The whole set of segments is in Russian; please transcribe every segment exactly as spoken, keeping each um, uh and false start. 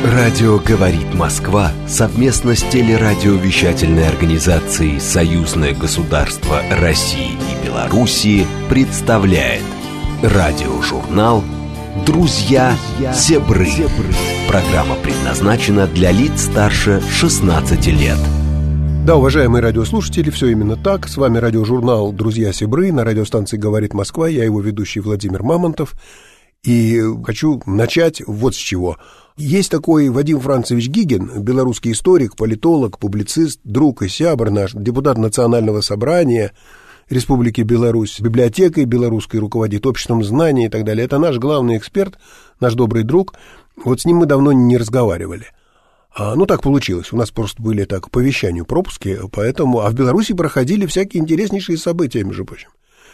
Радио «Говорит Москва» совместно с телерадиовещательной организацией «Союзное государство России и Белоруссии» представляет радиожурнал «Друзья Зебры». Программа предназначена для лиц старше шестнадцати лет. Да, уважаемые радиослушатели, все именно так. С вами радиожурнал «Друзья Зебры» на радиостанции «Говорит Москва». Я его ведущий Владимир Мамонтов. И хочу начать вот с чего. Есть такой Вадим Францевич Гигин, белорусский историк, политолог, публицист, друг и сябр наш, депутат Национального собрания Республики Беларусь, библиотекой белорусской руководит, обществом знаний и так далее. Это наш главный эксперт, наш добрый друг. Вот с ним мы давно не разговаривали. А, ну, так получилось. У нас просто были так по вещанию пропуски, поэтому... А в Беларуси проходили всякие интереснейшие события, между прочим.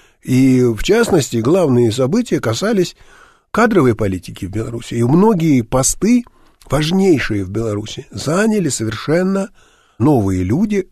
И, в частности, главные события касались кадровой политики в Беларуси. И многие посты, важнейшие в Беларуси, заняли совершенно новые люди,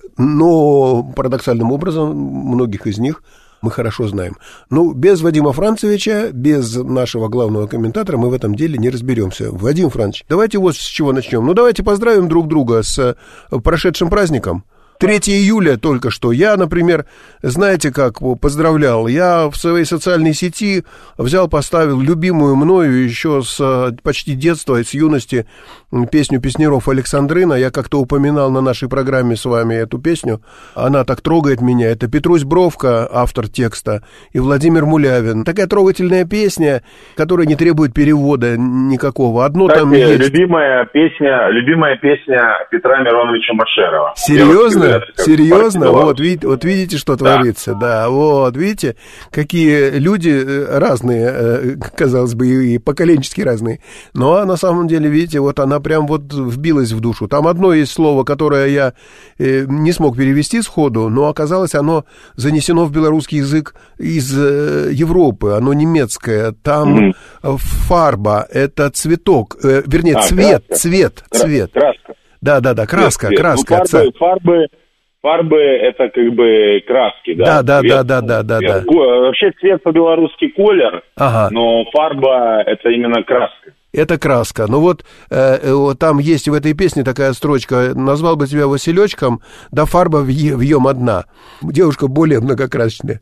но парадоксальным образом многих из них мы хорошо знаем. Ну, без Вадима Францевича, без нашего главного комментатора мы в этом деле не разберемся. Вадим Францович, давайте вот с чего начнем. Ну, давайте поздравим друг друга с прошедшим праздником. третьего июля только что. Я, например, знаете как, поздравлял. Я в своей социальной сети взял, поставил любимую мною еще с почти детства, с юности песню песняров «Александрина». Я как-то упоминал на нашей программе с вами эту песню. Она так трогает меня. Это Петрусь Бровко, автор текста, и Владимир Мулявин. Такая трогательная песня, которая не требует перевода никакого. Одно Кстати, там есть. Любимая песня, любимая песня Петра Мироновича Машерова. Серьезно? Серьезно? Вот, вот, видите, вот видите, что да. творится, да, вот, видите, какие люди разные, казалось бы, и поколенчески разные, но на самом деле, видите, вот она прям вот вбилась в душу. Там одно есть слово, которое я не смог перевести сходу, но оказалось, оно занесено в белорусский язык из Европы, оно немецкое, там mm-hmm. фарба, это цветок, вернее, а, цвет, краска. цвет, Кра- цвет. Краска. Да, да, да, краска, цвет, краска. Ну, фарбы, фарбы, фарбы это как бы краски, да? Да, да, цвет, да, да, да, да, да. Вообще цвет по-белорусски колер, ага. но фарба это именно краска. Это краска. Ну вот э, вот там есть в этой песне такая строчка: назвал бы тебя Василечком, да фарба в ем одна. Девушка более многокрасочная.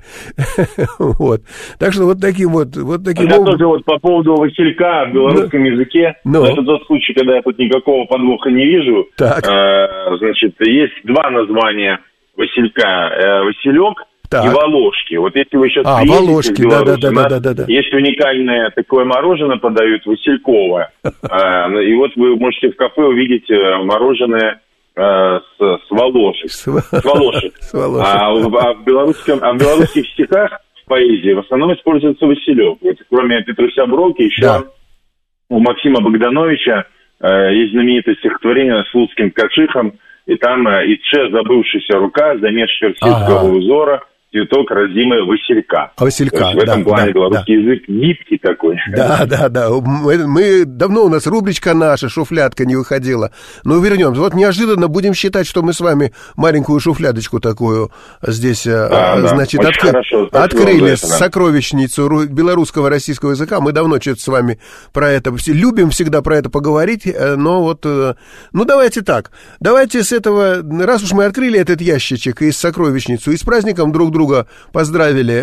Вот. Так что вот таким вот... вот таким Я тоже вот по поводу Василька в белорусском языке, это тот случай, когда я тут никакого подвоха не вижу. Значит, есть два названия Василька. Василек так. и Волошки. Вот если вы сейчас а, приедете Волошки, в Беларусь, да, да, да, да, да, да. есть уникальное такое мороженое, подают Васильковое. И вот вы можете в кафе увидеть мороженое с, с волошек. С, с волошек. С волошек. А, а, в белорусском, а в белорусских стихах в поэзии в основном используется Василек. Вот, кроме Петруся Бровки, еще да. у Максима Богдановича э, есть знаменитое стихотворение с Луцким Кашихом, и там э, «Итше забывшаяся рука, замеш персидского ага. узора, цветок родимый Василька». А Василька, в этом да, плане да, белорусский да. язык гибкий такой. Да, да, да. Мы, мы давно у нас рубричка наша, шуфлядка, не выходила. Но вернемся. Вот неожиданно будем считать, что мы с вами маленькую шуфлядочку такую здесь, да, значит, да. отк... открыли сокровищницу белорусского российского языка. Мы давно что-то с вами про это любим всегда про это поговорить. Но вот, ну давайте так. Давайте с этого, раз уж мы открыли этот ящичек и сокровищницу, и с праздником друг друга друга поздравили.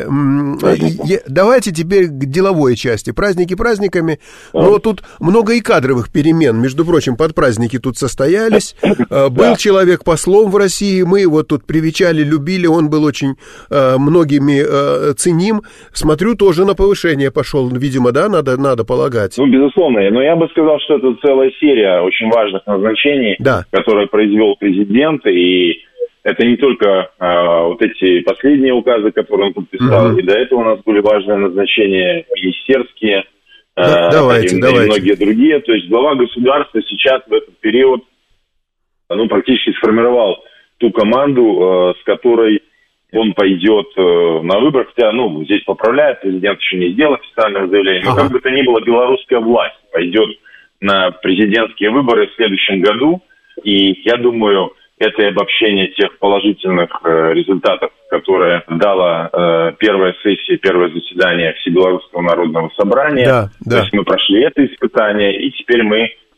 Давайте теперь к деловой части. Праздники праздниками, но тут много и кадровых перемен. Между прочим, под праздники тут состоялись. Был человек послом в России, мы его тут привечали, любили, он был очень многими ценим. Смотрю, тоже на повышение пошел, видимо, да, надо, надо полагать. Ну, безусловно, но я бы сказал, что это целая серия очень важных назначений, да. которые произвел президент, и это не только а, вот эти последние указы, которые он подписал, mm-hmm. и до этого у нас были важные назначения министерские, да, а, давайте, и, давайте. и многие другие. То есть глава государства сейчас в этот период ну, практически сформировал ту команду, а, с которой он пойдет а, на выборы. Хотя, ну, здесь поправляет, президент еще не сделал официальное заявление. Но ага. как бы то ни было, белорусская власть пойдет на президентские выборы в следующем году. И я думаю... это и обобщение тех положительных э, результатов, которые дала э, первая сессия, первое заседание Всебелорусского народного собрания. Да, да. То есть мы прошли это испытание, и теперь мы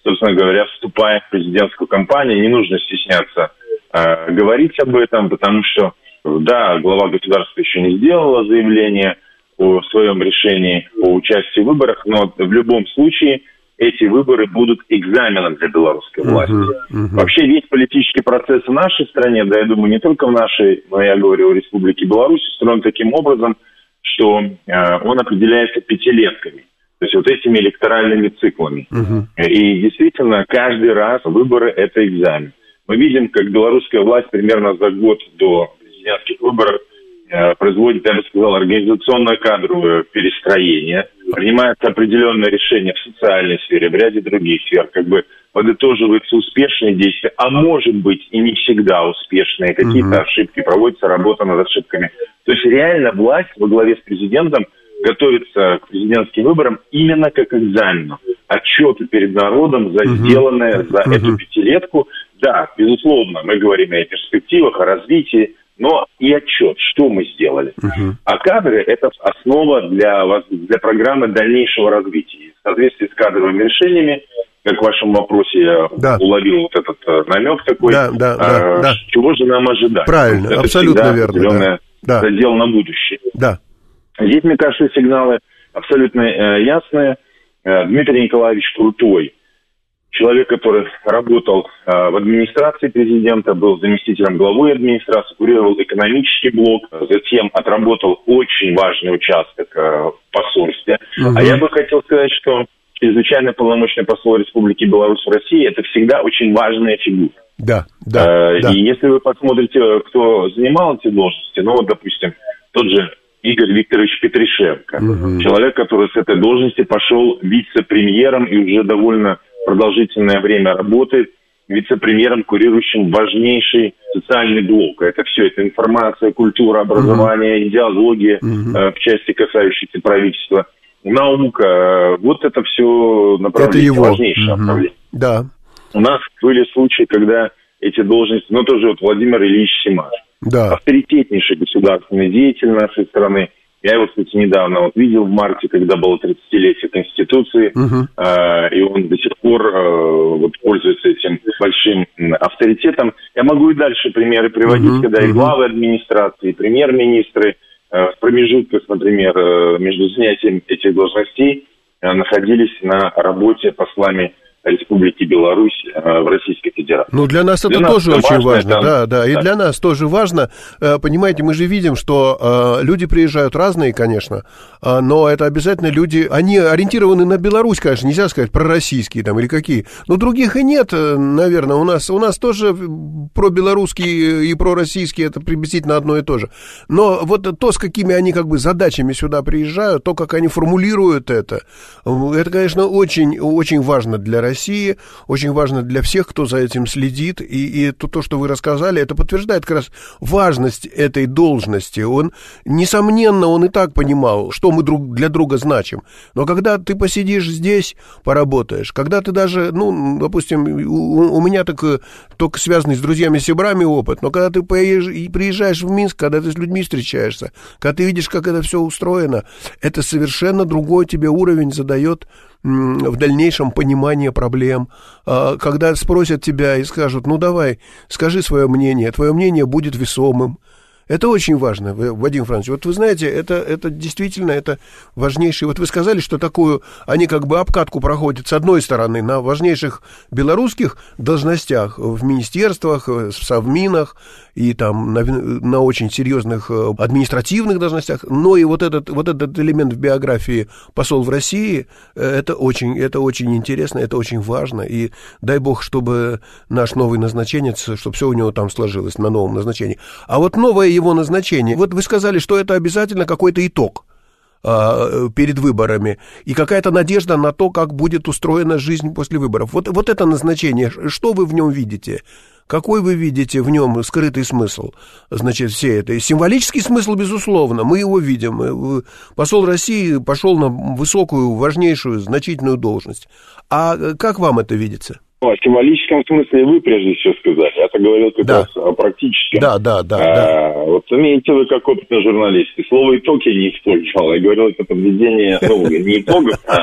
собственно говоря, вступая в президентскую кампанию, не нужно стесняться э, говорить об этом, потому что, да, глава государства еще не сделала заявление о своем решении по участию в выборах, но в любом случае эти выборы будут экзаменом для белорусской власти. Uh-huh, uh-huh. Вообще весь политический процесс в нашей стране, да, я думаю, не только в нашей, но я говорю о Республике Беларусь, устроен таким образом, что э, он определяется пятилетками, то есть вот этими электоральными циклами. Uh-huh. И действительно, каждый раз выборы – это экзамен. Мы видим, как белорусская власть примерно за год до президентских выборов производит, я бы сказал, организационное кадровое перестроение, принимаются определенные решения в социальной сфере, в ряде других сфер, как бы подытоживаются успешные действия, а может быть и не всегда успешные, какие-то mm-hmm. ошибки, проводится работа над ошибками. То есть реально власть во главе с президентом готовится к президентским выборам именно как к экзамену, отчету перед народом за mm-hmm. сделанное за mm-hmm. эту пятилетку. Да, безусловно, мы говорим о перспективах, о развитии, но и отчет, что мы сделали. Uh-huh. А кадры – это основа для, для программы дальнейшего развития. В соответствии с кадровыми решениями, как в вашем вопросе я да. уловил вот этот uh, намек такой, да, да, а, да, да. чего же нам ожидать? Правильно, это абсолютно верно. Да. Задел на будущее. Да. Здесь, мне кажется, сигналы абсолютно э, ясные. Э, Дмитрий Николаевич Крутой, человек, который работал э, в администрации президента, был заместителем главы администрации, курировал экономический блок, затем отработал очень важный участок э, в посольстве. Uh-huh. А я бы хотел сказать, что чрезвычайно полномочный посол Республики Беларусь в России – это всегда очень важная фигура. Да, да, э, да. И если вы посмотрите, кто занимал эти должности, ну вот, допустим, тот же Игорь Викторович Петришенко, uh-huh. человек, который с этой должности пошел вице-премьером и уже довольно продолжительное время работает вице-премьером, курирующим важнейший социальный блок. Это все, это информация, культура, образование, uh-huh. идеология uh-huh. э, в части, касающейся правительства, наука. Вот это все направление, это важнейшее uh-huh. направление. Да. У нас были случаи, когда эти должности, ну тоже вот Владимир Ильич Семаш, да. авторитетнейший государственный деятель нашей страны. Я его, кстати, недавно вот видел в марте, когда было тридцатилетие Конституции, uh-huh. э, и он до сих пор э, вот, пользуется этим большим авторитетом. Я могу и дальше примеры приводить, uh-huh. когда и главы администрации, и премьер-министры э, в промежутках, например, э, между занятием этих должностей э, находились на работе послами Республики Беларусь э, в Российской Федерации. Ну, для нас для это нас тоже это очень важно, важно. Да, да, и да. для нас тоже важно. Понимаете, мы же видим, что э, люди приезжают разные, конечно, э, но это обязательно люди, они ориентированы на Беларусь, конечно, нельзя сказать пророссийские там или какие, но других и нет, наверное, у нас, у нас тоже пробелорусские и пророссийские, это приблизительно одно и то же. Но вот то, с какими они как бы задачами сюда приезжают, то, как они формулируют это, это, конечно, очень, очень важно для России. России, очень важно для всех, кто за этим следит, и, и то, то, что вы рассказали, это подтверждает как раз важность этой должности. Он, несомненно, он и так понимал, что мы друг для друга значим, но когда ты посидишь здесь, поработаешь, когда ты даже, ну, допустим, у, у меня так, только связанный с друзьями-сябрами опыт, но когда ты поезж, приезжаешь в Минск, когда ты с людьми встречаешься, когда ты видишь, как это все устроено, это совершенно другой тебе уровень задает в дальнейшем понимание проблем, когда спросят тебя и скажут, ну давай, скажи свое мнение, твое мнение будет весомым. Это очень важно, Вадим Францович. Вот вы знаете, это, это действительно это важнейшее. Вот вы сказали, что такую, они как бы обкатку проходят с одной стороны на важнейших белорусских должностях в министерствах, в совминах и там на, на очень серьезных административных должностях, но и вот этот, вот этот элемент в биографии посол в России, это очень, это очень интересно, это очень важно, и дай бог, чтобы наш новый назначенец, чтобы все у него там сложилось на новом назначении. А вот новое его назначение, вот вы сказали, что это обязательно какой-то итог а, перед выборами и какая-то надежда на то, как будет устроена жизнь после выборов. Вот, вот это назначение, что вы в нем видите? Какой вы видите в нем скрытый смысл? Значит, все это. Символический смысл, безусловно, мы его видим. Посол России пошел на высокую, важнейшую, значительную должность. А как вам это видится? Ну, о символическом смысле вы прежде всего сказали. Я-то говорил как да. раз о практическом. Да, да, да. А, да. Вот имеете вы как опытный журналист. И слово «итог» я не использовал. Я говорил, это подведение, ну, не итогов, а,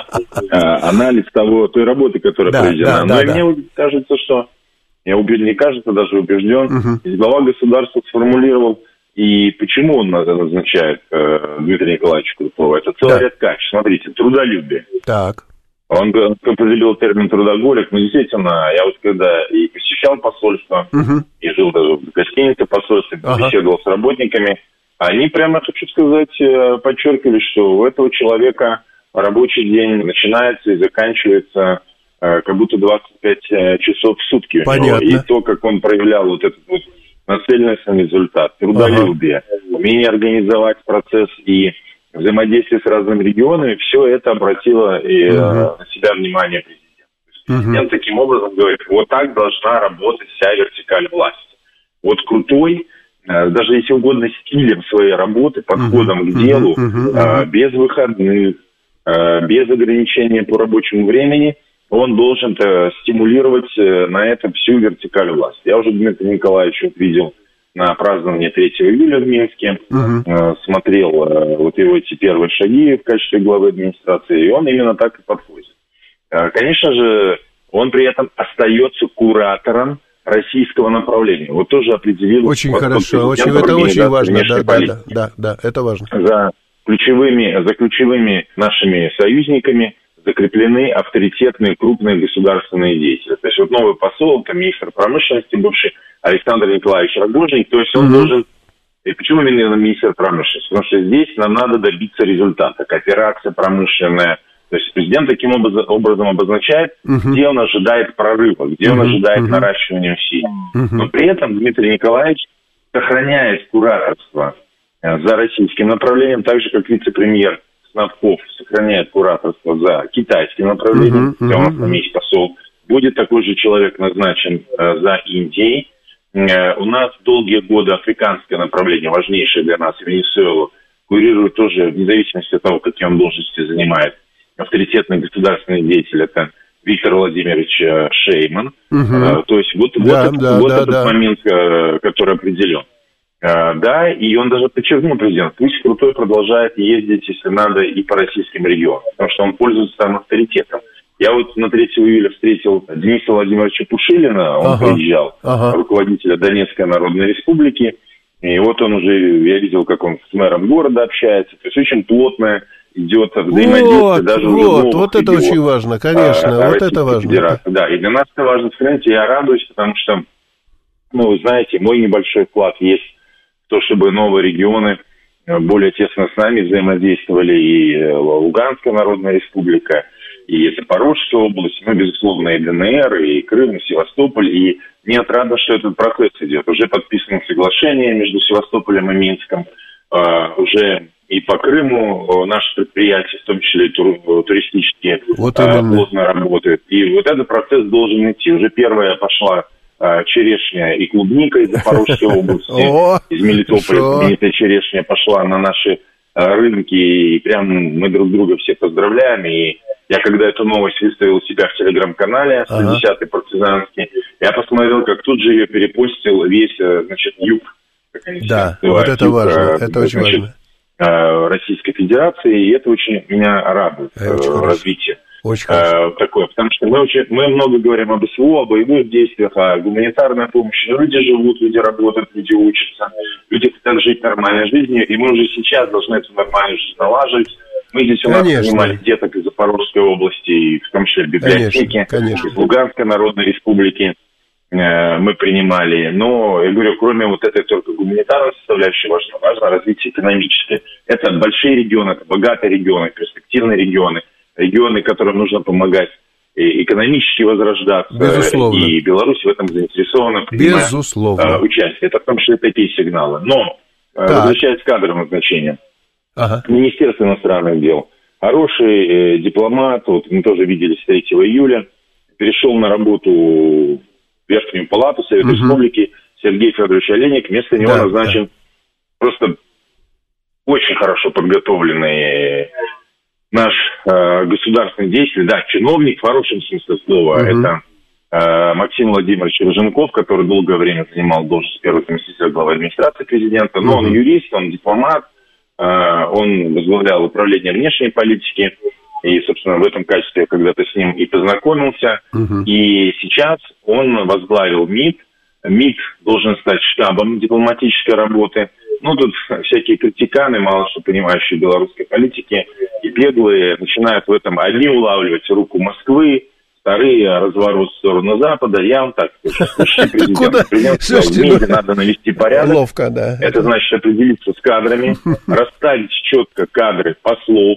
а анализ того, той работы, которая да, проведена. Да, Но да, и да. мне кажется, что, я убежден, не кажется, даже убежден, угу. глава государства сформулировал, и почему он назначает э, Дмитрия Николаевича Крутого. Это целый да. ряд качеств. Смотрите, трудолюбие. Так. Он определил термин трудоголик, но действительно, я вот когда и посещал посольство, угу. и жил даже в гостинице посольства, ага. беседовал с работниками, они прямо, хочу сказать, подчеркивали, что у этого человека рабочий день начинается и заканчивается как будто двадцать пять часов в сутки. Понятно. И то, как он проявлял вот этот вот нацеленность на результат, трудолюбие, ага. умение организовать процесс и взаимодействие с разными регионами, все это обратило и, uh-huh. э, на себя внимание президента. Президент uh-huh. таким образом говорит, вот так должна работать вся вертикаль власти. Вот Крутой, э, даже если угодно, стилем своей работы, подходом uh-huh. к делу, uh-huh. э, без выходных, э, без ограничения по рабочему времени, он должен стимулировать э, на это всю вертикаль власти. Я уже Дмитрия Николаевича видел на празднование третьего июля в Минске, uh-huh. э, смотрел э, вот его эти первые шаги в качестве главы администрации, и он именно так и подходит. Э, конечно же, он при этом остается куратором российского направления. Вот тоже определил... Очень хорошо, очень, это очень важно, да, да, да, да, да, это важно. За ключевыми, за ключевыми нашими союзниками закреплены авторитетные крупные государственные деятели. То есть вот новый посол, это министр промышленности, бывший Александр Николаевич Рогожин, то есть он mm-hmm. должен... И почему именно министр промышленности? Потому что здесь нам надо добиться результата. Кооперация промышленная. То есть президент таким образом обозначает, mm-hmm. где он ожидает прорыва, где mm-hmm. он ожидает mm-hmm. наращивания усилий. Mm-hmm. Но при этом Дмитрий Николаевич сохраняет кураторство за российским направлением, так же, как вице-премьер Снабков сохраняет кураторство за китайским направлением, uh-huh, где uh-huh, у нас там есть посол. Будет такой же человек назначен э, за Индией. Э, у нас долгие годы африканское направление, важнейшее для нас, Венесуэлу, курирует тоже, вне зависимости от того, какие он должности занимает, авторитетный государственный деятель, это Виктор Владимирович э, Шейман. Uh-huh. Э, то есть вот, да, вот, да, вот да, этот да. момент, э, который определен. Uh, да, и он даже подчеркнул, президент, пусть Крутой продолжает ездить, если надо, и по российским регионам, потому что он пользуется там авторитетом. Я вот на третьего июля встретил Дениса Владимировича Пушилина, он ага, приезжал, ага. руководителя Донецкой Народной Республики, и вот он уже, я видел, как он с мэром города общается, то есть очень плотно идет взаимодействие. Вот, даже вот, уже вот это очень важно, конечно, а, вот это важно. Федерации. Да, и для нас это важно, скажите, я радуюсь, потому что, ну, вы знаете, мой небольшой вклад есть то, чтобы новые регионы более тесно с нами взаимодействовали, и Луганская Народная Республика, и Запорожская область, ну, безусловно, и ДНР, и Крым, и Севастополь, и мне отрадно, что этот процесс идет. Уже подписано соглашение между Севастополем и Минском, uh, уже и по Крыму наши предприятия, в том числе и тур- туристические, вот uh, плотно работают. И вот этот процесс должен идти. Уже первая пошла черешня и клубника из Запорожской области, из Мелитополя знаменитая черешня пошла на наши рынки, и прям мы друг друга все поздравляем. И я когда эту новость выставил у себя в телеграм-канале, сто десятый партизанский, я посмотрел, как тут же ее перепостил весь, значит, юг. Да, вот это юг, важно, это очень значит, важно. Российской Федерации, и это очень меня радует, развитие. Очень хорошо. Такое, потому что мы, очень, мы много говорим об СВО, о боевых действиях, о гуманитарной помощи. Люди живут, люди работают, люди учатся, люди хотят жить нормальной жизнью, и мы уже сейчас должны эту нормальную жизнь налаживать. Мы здесь у нас принимали деток из Запорожской области, и в том числе библиотеки, конечно, конечно. Из Луганской Народной Республики э, мы принимали. Но, я говорю, кроме вот этой только гуманитарной составляющей, важно, важно развитие экономическое. Это большие регионы, это богатые регионы, перспективные регионы. Регионы, которым нужно помогать экономически возрождаться. Безусловно. И Беларусь в этом заинтересована, принимая Безусловно. участие. Это в том числе такие сигналы. Но, так. возвращаясь к кадровым значениям, ага. Министерство иностранных дел, хороший э, дипломат, вот мы тоже виделись третьего июля, перешел на работу в Верхнюю палату Совета угу. Республики, Сергей Федорович Олейник, вместо него да, назначен да. просто очень хорошо подготовленный наш э, государственный деятель, да, чиновник в хорошем смысле слова, uh-huh. это Максим Владимирович Рыженков, который долгое время занимал должность первого заместителя главы администрации президента, но он юрист, он дипломат, он возглавлял управление внешней политики, и, собственно, в этом качестве я когда-то с ним и познакомился, uh-huh. и сейчас он возглавил МИД. МИД должен стать штабом дипломатической работы. Ну, тут всякие критиканы, мало что понимающие белорусской политики, и беглые начинают в этом одни улавливать руку Москвы, вторые разворот в сторону Запада. Я вам так скажу, слушайте, президент, президент сказал, в МИДе надо навести порядок. Ловко, да. Это значит определиться с кадрами, расставить четко кадры послов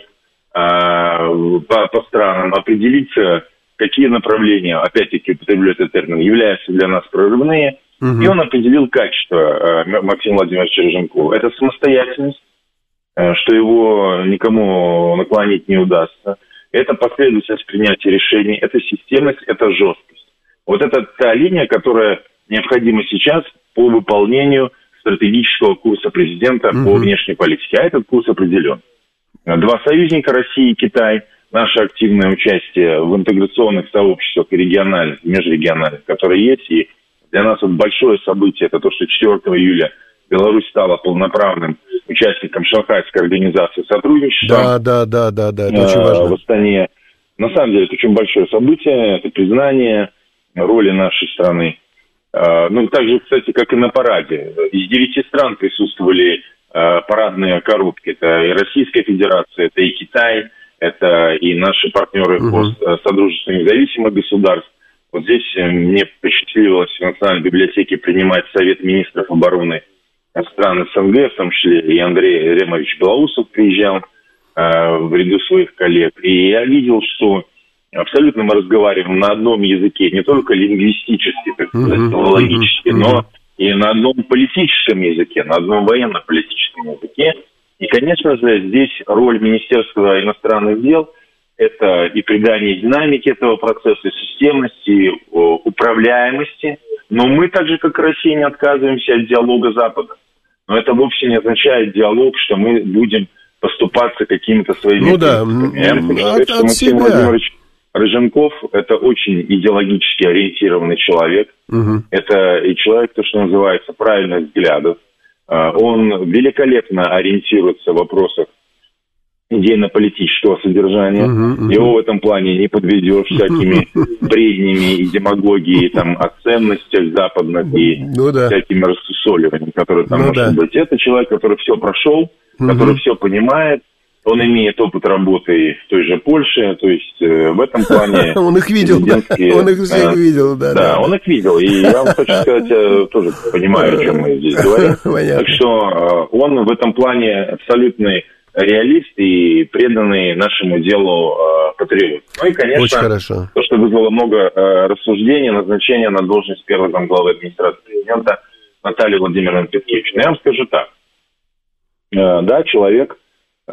по, по странам, определиться, какие направления, опять-таки употреблю этот термин, являются для нас прорывные. Угу. И он определил качество Максима Владимировича Рыженкова. Это самостоятельность, что его никому наклонить не удастся. Это последовательность принятия решений, это системность, это жесткость. Вот это та линия, которая необходима сейчас по выполнению стратегического курса президента угу. по внешней политике. А этот курс определен. Два союзника, Россия и Китай, наше активное участие в интеграционных сообществах и региональных, и межрегиональных, которые есть. И для нас вот большое событие, это то, что четвёртого июля Беларусь стала полноправным участником Шанхайской организации сотрудничества. Да, да, да, да, да, это очень важно. В Астане. На самом деле, это очень большое событие, это признание роли нашей страны. Ну, так же, кстати, как и на параде. Из девяти стран присутствовали парадные коробки. Это и Российская Федерация, это и Китай, это и наши партнеры угу. по Содружеству независимых государств. Вот здесь мне посчастливилось в Национальной библиотеке принимать Совет министров обороны стран СНГ, в том числе и Андрей Ремович Белоусов приезжал э, в ряду своих коллег. И я видел, что абсолютно мы разговариваем на одном языке, не только лингвистически, так сказать, логически, но и на одном политическом языке, на одном военно-политическом языке. И, конечно же, здесь роль Министерства иностранных дел – это и придание динамики этого процесса, системности, управляемости. Но мы, так же, как и Россия, не отказываемся от диалога Запада. Но это вовсе не означает диалог, что мы будем поступаться какими-то своими... Ну да, Я хочу сказать, что Максим Владимирович Рыженков – это очень идеологически ориентированный человек. Угу. Это и человек, то, что называется, правильных взглядов. Он великолепно ориентируется в вопросах идейно-политического содержания. Uh-huh, uh-huh. Его в этом плане не подведешь всякими бреднями и демагогией там, о ценностях западных и ну, да. всякими рассусоливаниями, которые там ну, может да. быть. Это человек, который все прошел, uh-huh. который все понимает. Он имеет опыт работы в той же Польше, то есть э, в этом плане... Он их видел, он их всех видел, да. Да, он их видел, и я вам хочу сказать, я тоже понимаю, о чем мы здесь говорим. Так что он в этом плане абсолютный реалист и преданный нашему делу э, патриот. Ну и, конечно, то, что вызвало много э, рассуждений, назначение на должность первого замглавы администрации президента Натальи Владимировны Петкевич. Но я вам скажу так. Э, да, человек э,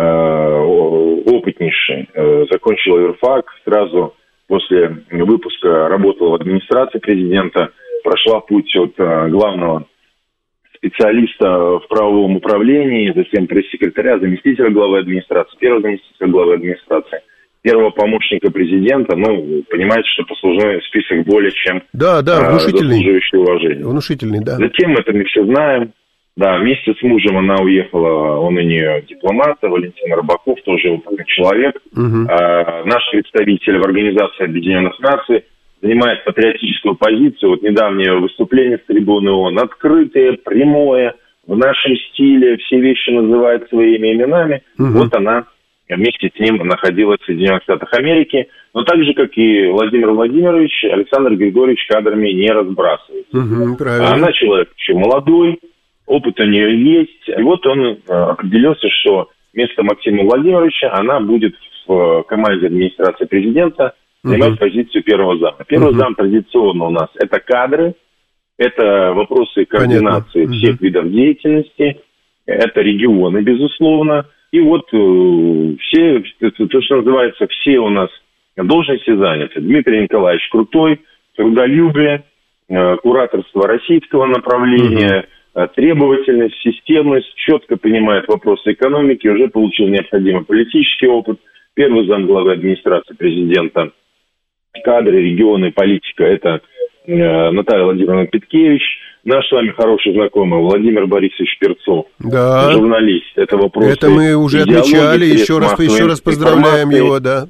опытнейший, э, закончил юрфак, сразу после выпуска работал в администрации президента, прошла путь от э, главного специалиста в правовом управлении, затем пресс-секретаря, заместителя главы администрации, первого заместителя главы администрации, первого помощника президента. Ну, понимаете, что послужной список более чем да, да, внушительный, заслуживающий уважения. Внушительный, да. Затем это мы все знаем. Да, вместе с мужем она уехала, он у нее дипломат, Валентин Рыбаков, тоже опытный человек. Угу. А, наш представитель в Организации Объединенных Наций занимает патриотическую позицию. Вот недавнее выступление с трибуны ООН открытое, прямое, в нашем стиле, все вещи называет своими именами. Угу. Вот она вместе с ним находилась в Соединенных Штатах Америки. Но так же, как и Владимир Владимирович, Александр Григорьевич кадрами не разбрасывается. Угу, она человек еще молодой, опыт у нее есть. И вот он определился, что вместо Максима Владимировича она будет в команде администрации президента занимать uh-huh. позицию первого зама. Первый uh-huh. зам традиционно у нас это кадры, это вопросы координации uh-huh. всех видов деятельности, это регионы, безусловно. И вот э, все, то, что называется, все у нас должности заняты. Дмитрий Николаевич Крутой, трудолюбие, э, кураторство российского направления, uh-huh. требовательность, системность, четко понимает вопросы экономики, уже получил необходимый политический опыт. Первый зам главы администрации президента кадры, регионы, политика, это э, Наталья Владимировна Петкевич, наш с вами хороший знакомый Владимир Борисович Перцов, да. журналист. Это вопрос. Это мы уже отмечали, еще раз, еще раз поздравляем его, да.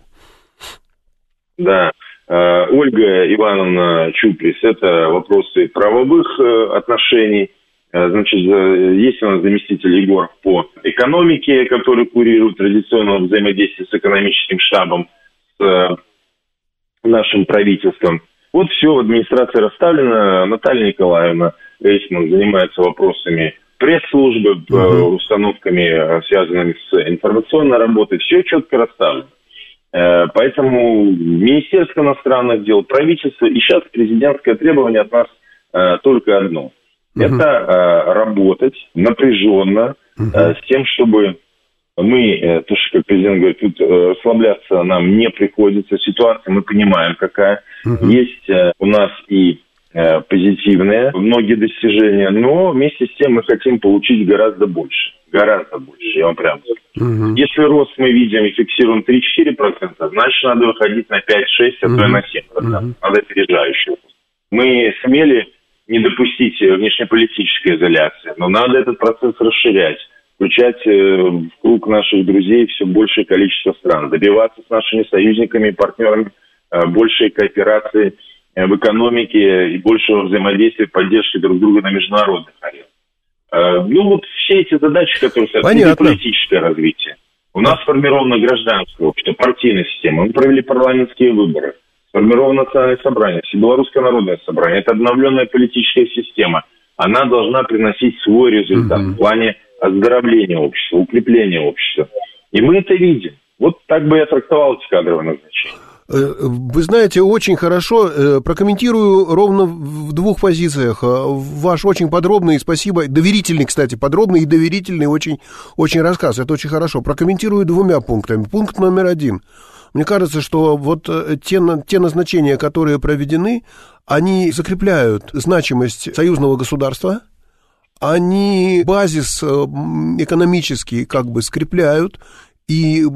Да. Ольга Ивановна Чуприс, это вопросы правовых отношений. Значит, есть у нас заместитель Егоров по экономике, который курирует традиционное взаимодействие с экономическим штабом, с нашим правительством. Вот все в администрации расставлено. Наталья Николаевна Эйсман занимается вопросами пресс-службы, uh-huh. установками, связанными с информационной работой. Все четко расставлено. Поэтому Министерство иностранных дел, правительство, и сейчас президентское требование от нас только одно. Uh-huh. Это работать напряженно uh-huh. с тем, чтобы мы, то, что, как президент говорит, тут расслабляться нам не приходится. Ситуация мы понимаем, какая. Uh-huh. Есть у нас и позитивные многие достижения, но вместе с тем мы хотим получить гораздо больше. Гораздо больше, я вам прямо скажу. Uh-huh. Если рост мы видим и фиксируем три-четыре процента, значит, надо выходить на пять-шесть, а то uh-huh. и на семь процентов. Uh-huh. Надо опережающий рост. Мы смели не допустить внешнеполитической изоляции, но надо этот процесс расширять, включать в круг наших друзей все большее количество стран, добиваться с нашими союзниками и партнерами большей кооперации в экономике и большего взаимодействия, поддержки друг друга на международных аренах. Ну вот все эти задачи, которые связаны с политическое развитие. У нас сформировано гражданское общество, партийная система. Мы провели парламентские выборы. Сформировано национальное собрание, Всебелорусское народное собрание. Это обновленная политическая система. Она должна приносить свой результат uh-huh. в плане оздоровления общества, укрепления общества. И мы это видим. Вот так бы я трактовал эти кадровые назначения. Вы знаете, очень хорошо. Прокомментирую ровно в двух позициях. Ваш очень подробный, спасибо, доверительный, кстати, подробный и доверительный очень, очень рассказ. Это очень хорошо. Прокомментирую двумя пунктами. Пункт номер один. Мне кажется, что вот те, те назначения, которые проведены, они закрепляют значимость союзного государства, они базис экономический как бы скрепляют и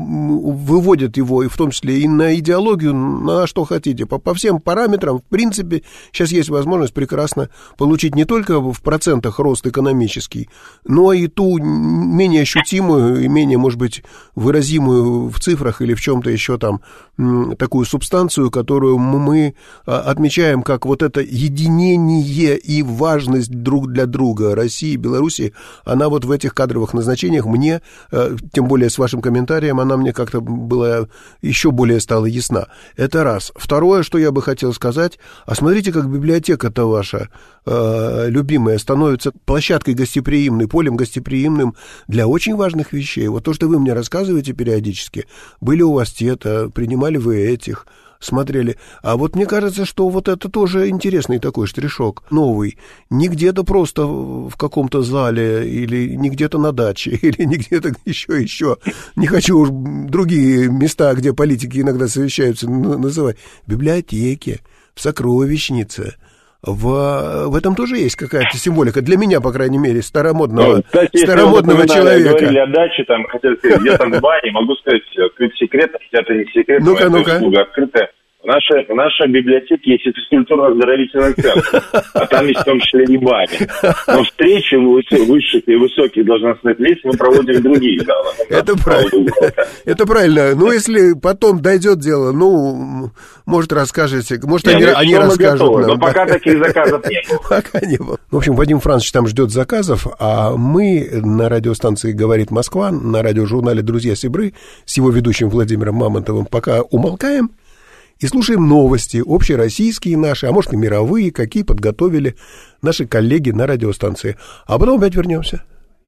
выводят его, и в том числе и на идеологию, на что хотите. По, по всем параметрам, в принципе, сейчас есть возможность прекрасно получить не только в процентах рост экономический, но и ту менее ощутимую, и менее, может быть, выразимую в цифрах или в чем-то еще там такую субстанцию, которую мы отмечаем как вот это единение и важность друг для друга России и Беларуси. Она вот в этих кадровых назначениях мне, тем более с вашим комментарием, она мне как-то была еще более стала ясна. Это раз. Второе, что я бы хотел сказать, а смотрите, как библиотека-то ваша э, любимая становится площадкой гостеприимной, полем гостеприимным для очень важных вещей. Вот то, что вы мне рассказываете периодически, были у вас те-то, принимали вы этих, смотрели. А вот мне кажется, что вот это тоже интересный такой штришок, новый. Не где-то просто в каком-то зале, или не где-то на даче, или не где-то еще, еще. Не хочу уж другие места, где политики иногда совещаются, называть. В библиотеке, в сокровищнице. В, в этом тоже есть какая-то символика. Для меня, по крайней мере, старомодного, ну, кстати, старомодного человека. Говорили о даче, там, хотели сказать, я там в бане, могу сказать, открыть секрет, хотя это не секрет, ну-ка, но ну-ка. это услуга открытая. В нашей, в нашей библиотеке есть физкультурно-оздоровительный центр, а там есть в том числе и баня. Но встречи высших и высоких должностных лиц мы проводим в других залах. Это правильно. Это правильно. Ну, если потом дойдет дело, ну, может, расскажете. Может, они, они расскажут нам. Но пока таких заказов не было. Пока не было. В общем, Вадим Францович там ждет заказов, а мы на радиостанции «Говорит Москва», на радиожурнале «Друзья Сибры» с его ведущим Владимиром Мамонтовым пока умолкаем. И слушаем новости, общероссийские наши, а может и мировые, какие подготовили наши коллеги на радиостанции. А потом опять вернемся.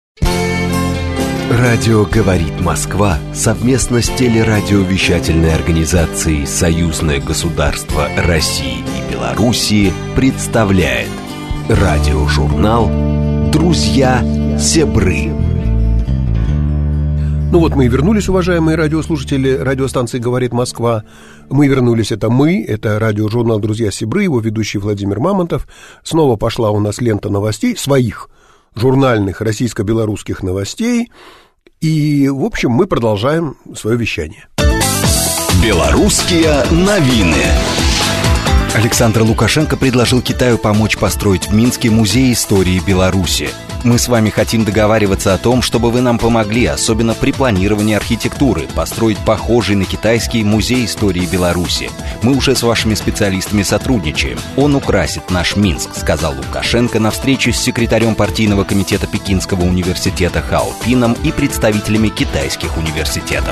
Радио «Говорит Москва» совместно с телерадиовещательной организацией «Союзное государство России и Белоруссии» представляет радиожурнал «Друзья Сибры». Ну вот мы и вернулись, уважаемые радиослушатели радиостанции «Говорит Москва». Мы вернулись, это мы, это радиожурнал «Друзья Сибры», его ведущий Владимир Мамонтов. Снова пошла у нас лента новостей, своих журнальных российско-белорусских новостей. И, в общем, мы продолжаем свое вещание. Белорусские новины. Александр Лукашенко предложил Китаю помочь построить в Минске музей истории Беларуси. Мы с вами хотим договариваться о том, чтобы вы нам помогли, особенно при планировании архитектуры, построить похожий на китайский музей истории Беларуси. Мы уже с вашими специалистами сотрудничаем. Он украсит наш Минск, сказал Лукашенко на встрече с секретарем партийного комитета Пекинского университета Хао Пином и представителями китайских университетов.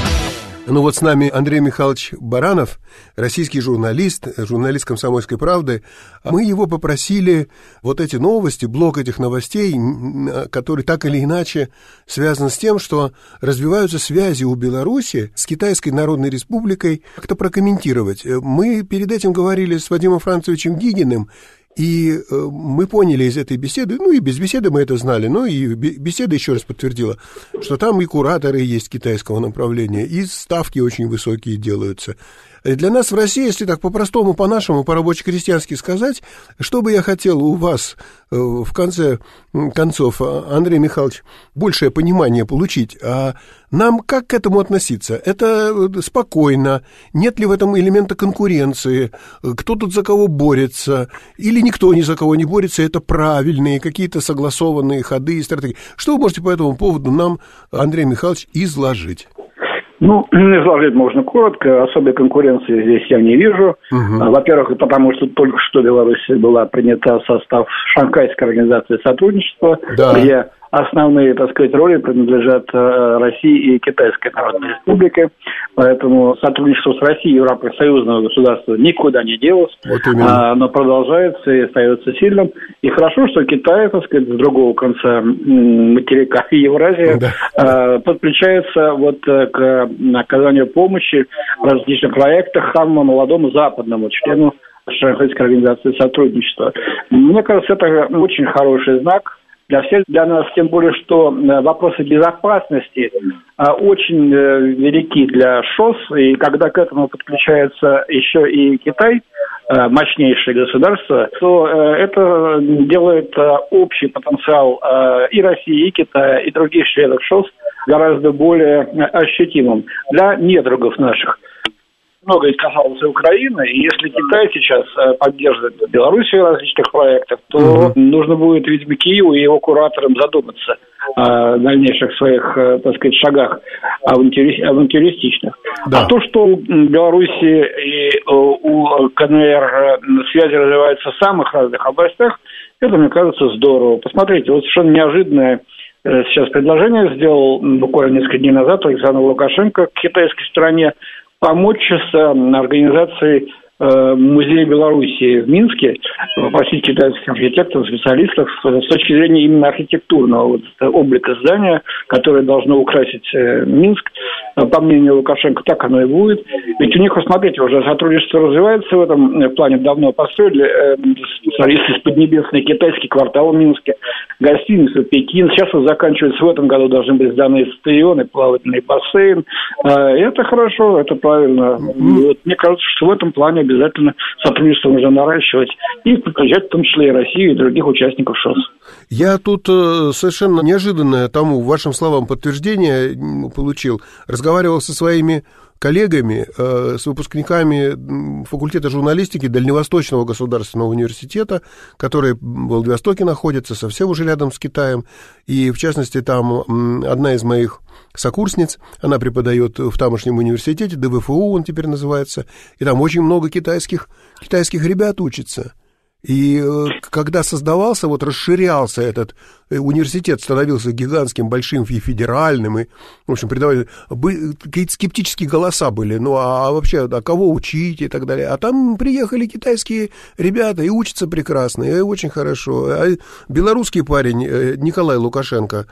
Ну вот с нами Андрей Михайлович Баранов, российский журналист, журналист «Комсомольской правды». Мы его попросили вот эти новости, блок этих новостей, который так или иначе связан с тем, что развиваются связи у Беларуси с Китайской Народной Республикой, как-то прокомментировать. Мы перед этим говорили с Вадимом Францевичем Гигиным, и мы поняли из этой беседы, ну и без беседы мы это знали, но и беседа еще раз подтвердила, что там и кураторы есть китайского направления, и ставки очень высокие делаются. Для нас в России, если так по-простому, по-нашему, по-рабоче-крестьянски сказать, что бы я хотел у вас в конце концов, Андрей Михайлович, большее понимание получить, а нам как к этому относиться? Это спокойно? Нет ли в этом элемента конкуренции? Кто тут за кого борется? Или никто ни за кого не борется? Это правильные какие-то согласованные ходы и стратегии. Что вы можете по этому поводу нам, Андрей Михайлович, изложить? Ну, изложить можно коротко. Особой конкуренции здесь я не вижу. Угу. Во-первых, потому что только что Беларусь была принята в состав Шанхайской организации сотрудничества, да. где основные, так сказать, роли принадлежат России и Китайской Народной Республике. Поэтому сотрудничество с Россией в рамках союзного государства никуда не делось. Вот а, оно продолжается и остается сильным. И хорошо, что Китай, так сказать, с другого конца материка Евразии да. а, подключается вот к оказанию помощи в различных проектах самому молодому западному члену Шанхайской организации сотрудничества. Мне кажется, это очень хороший знак для всех, для нас, тем более, что вопросы безопасности а, очень а, велики для ШОС, и когда к этому подключается еще и Китай, а, мощнейшее государство, то а, это делает а, общий потенциал а, и России, и Китая, и других членов ШОС гораздо более ощутимым для недругов наших. Многое касалось и Украины, и если Китай сейчас поддерживает Белоруссию в различных проектах, то uh-huh. нужно будет, видимо, Киеву и его кураторам задуматься о дальнейших своих, так сказать, шагах авантюристичных. Да. А то, что у Белоруссии и у КНР связи развиваются в самых разных областях, это, мне кажется, здорово. Посмотрите, вот совершенно неожиданное сейчас предложение сделал буквально несколько дней назад Александр Лукашенко к китайской стороне помочь с организацией э, Музея Белоруссии в Минске, попросить китайских архитекторов, специалистов с точки зрения именно архитектурного вот, облика здания, которое должно украсить э, Минск. По мнению Лукашенко, так оно и будет. Ведь у них, посмотрите, уже сотрудничество развивается в этом плане. Давно построили э, специалисты из Поднебесной, китайский квартал в Минске, гостиницу Пекин. Сейчас вот заканчивается, в этом году должны быть сданы стадионы, плавательный бассейн. Э, это хорошо, это правильно. И вот, мне кажется, что в этом плане обязательно сотрудничество нужно наращивать и подключать в том числе и Россию, и других участников ШОС. Я тут э, совершенно неожиданное тому вашим словам подтверждение получил. Разговаривал со своими коллегами, э, с выпускниками факультета журналистики Дальневосточного государственного университета, который в Владивостоке находится, совсем уже рядом с Китаем. И, в частности, там одна из моих сокурсниц, она преподает в тамошнем университете, ДВФУ он теперь называется, и там очень много китайских, китайских ребят учатся. И когда создавался, вот расширялся этот университет, становился гигантским, большим и федеральным, и, в общем, придавали, какие-то скептические голоса были, ну, а вообще, а кого учить и так далее. А там приехали китайские ребята и учатся прекрасно, и очень хорошо. А белорусский парень Николай Лукашенко,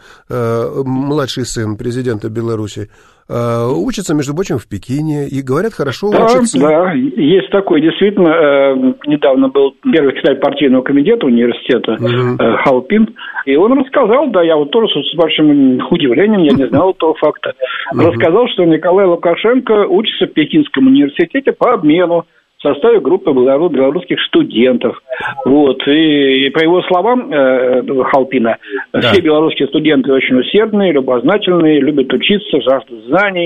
младший сын президента Беларуси, учатся, между прочим, в Пекине, и говорят, хорошо да, учатся. Да, есть такой, действительно, недавно был первый секретарь партийного комитета университета uh-huh. Хао Пин, и он рассказал, да, я вот тоже с большим удивлением, я не знал этого факта, uh-huh. рассказал, что Николай Лукашенко учится в Пекинском университете по обмену в составе группы белорусских студентов. Вот. И, и по его словам, э, Халпина, да. все белорусские студенты очень усердные, любознательные, любят учиться, жаждут знаний.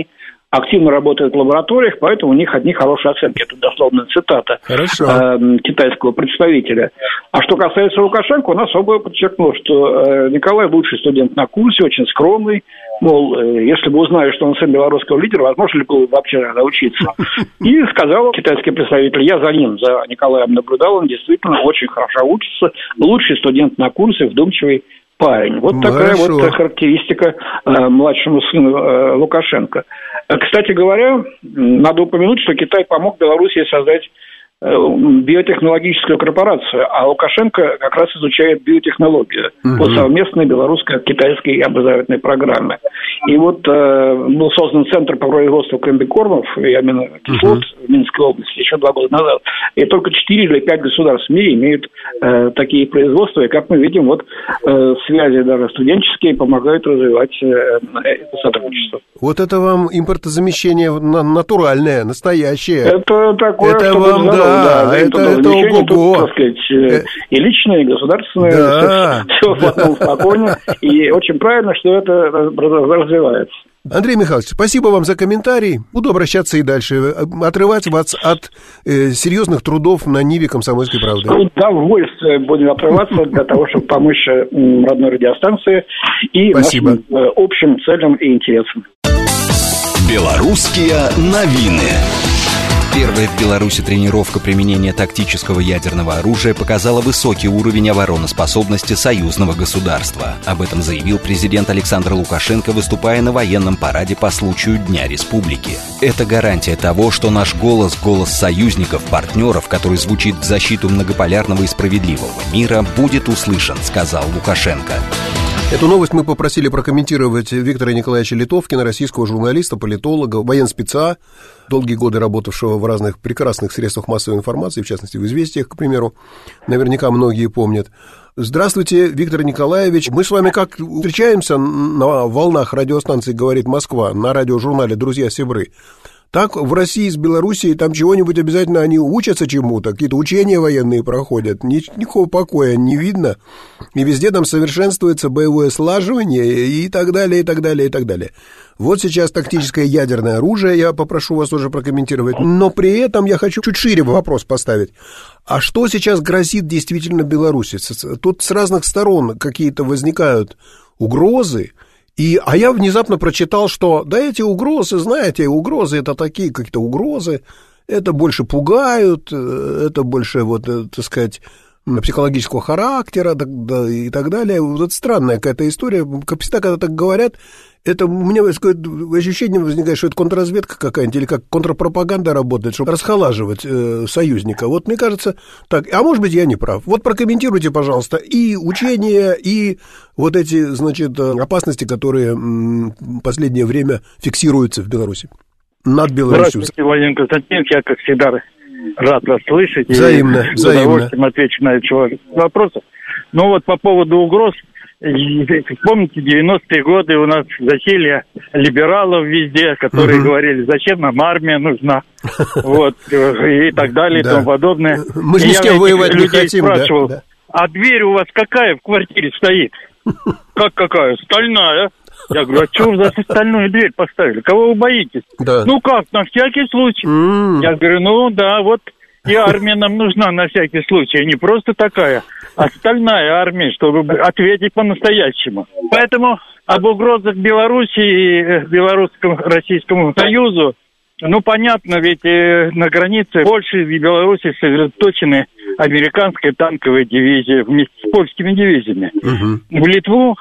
активно работают в лабораториях, поэтому у них одни хорошие оценки. Это дословная цитата э, китайского представителя. А что касается Лукашенко, он особо подчеркнул, что э, Николай лучший студент на курсе, очень скромный. Мол, э, если бы узнали, что он сын белорусского лидера, возможно ли было бы вообще научиться. И сказал китайский представитель, я за ним, за Николаем наблюдал, он действительно очень хорошо учится, лучший студент на курсе, вдумчивый парень. Вот такая Хорошо. вот характеристика э, младшему сыну э, Лукашенко. Кстати говоря, надо упомянуть, что Китай помог Белоруссии создать э, биотехнологическую корпорацию, а Лукашенко как раз изучает биотехнологию угу. по совместной белорусско-китайской образовательной программе. И вот э, был создан Центр по производству комбикормов и аминокислот угу. в Минской области еще два года назад. И только четыре или пять государств в мире имеют э, такие производства. И, как мы видим, вот э, связи даже студенческие помогают развивать э, это сотрудничество. Вот это вам импортозамещение натуральное, настоящее. Это такое, это вам, здорово, да, да, это, это ого-го. Так сказать, э, и личное, и государственное, да. все, все в одном флаконе. И очень правильно, что это развивается. Андрей Михайлович, спасибо вам за комментарий. Буду обращаться и дальше. Отрывать вас от э, серьезных трудов на ниве «Комсомольской правды». С удовольствием будем отрываться для того, чтобы помочь родной радиостанции и спасибо. нашим общим целям и интересам. Белорусские новины. Первая в Беларуси тренировка применения тактического ядерного оружия показала высокий уровень обороноспособности союзного государства. Об этом заявил президент Александр Лукашенко, выступая на военном параде по случаю Дня Республики. Это гарантия того, что наш голос, голос союзников, партнеров, который звучит в защиту многополярного и справедливого мира, будет услышан, сказал Лукашенко. Эту новость мы попросили прокомментировать Виктора Николаевича Литовкина, российского журналиста, политолога, военспеца, долгие годы работавшего в разных прекрасных средствах массовой информации, в частности, в «Известиях», к примеру. Наверняка многие помнят. Здравствуйте, Виктор Николаевич. Мы с вами как встречаемся на волнах радиостанции «Говорит Москва», на радиожурнале «Друзья Сибры». Так в России с Белоруссией там чего-нибудь обязательно они учатся чему-то, какие-то учения военные проходят, никакого покоя не видно, и везде там совершенствуется боевое слаживание и так далее, и так далее, и так далее. Вот сейчас тактическое ядерное оружие, я попрошу вас тоже прокомментировать, но при этом я хочу чуть шире вопрос поставить. А что сейчас грозит действительно Беларуси? Тут с разных сторон какие-то возникают угрозы. И, а я внезапно прочитал, что да эти угрозы, знаете, угрозы это такие какие-то угрозы, это больше пугают, это больше, вот, так сказать, психологического характера да, да, и так далее. Вот это странная какая-то история. Всегда, когда так говорят, это у меня ощущение возникает, что это контрразведка какая-нибудь или как контрпропаганда работает, чтобы расхолаживать э, союзника. Вот мне кажется так. А может быть, я не прав. Вот прокомментируйте, пожалуйста, и учения, и вот эти, значит, опасности, которые в последнее время фиксируются в Беларуси. Над Беларусью. Здравствуйте, Владимир Константинович, я, как всегда, рад вас слышать. Взаимно, и взаимно. С удовольствием отвечу на эти вопросы. Ну вот по поводу угроз. Помните, девяностые годы у нас засилье либералов везде, которые угу. говорили, зачем нам армия нужна, вот, и так далее, и да. тому подобное. Мы же ни с кем воевать не хотим, спрашивал, да? а дверь у вас какая в квартире стоит? Как какая? Стальная. Я говорю, а что вы за стальную дверь поставили? Кого вы боитесь? Да. Ну как, на всякий случай. Mm. Я говорю, ну да, вот и армия нам нужна на всякий случай. Не просто такая, а стальная армия, чтобы ответить по-настоящему. Поэтому об угрозах Беларуси и Белорусскому Российскому Союзу, ну понятно, ведь на границе Польши и Беларуси сосредоточены американская танковая дивизия вместе с польскими дивизиями. Uh-huh. В Литву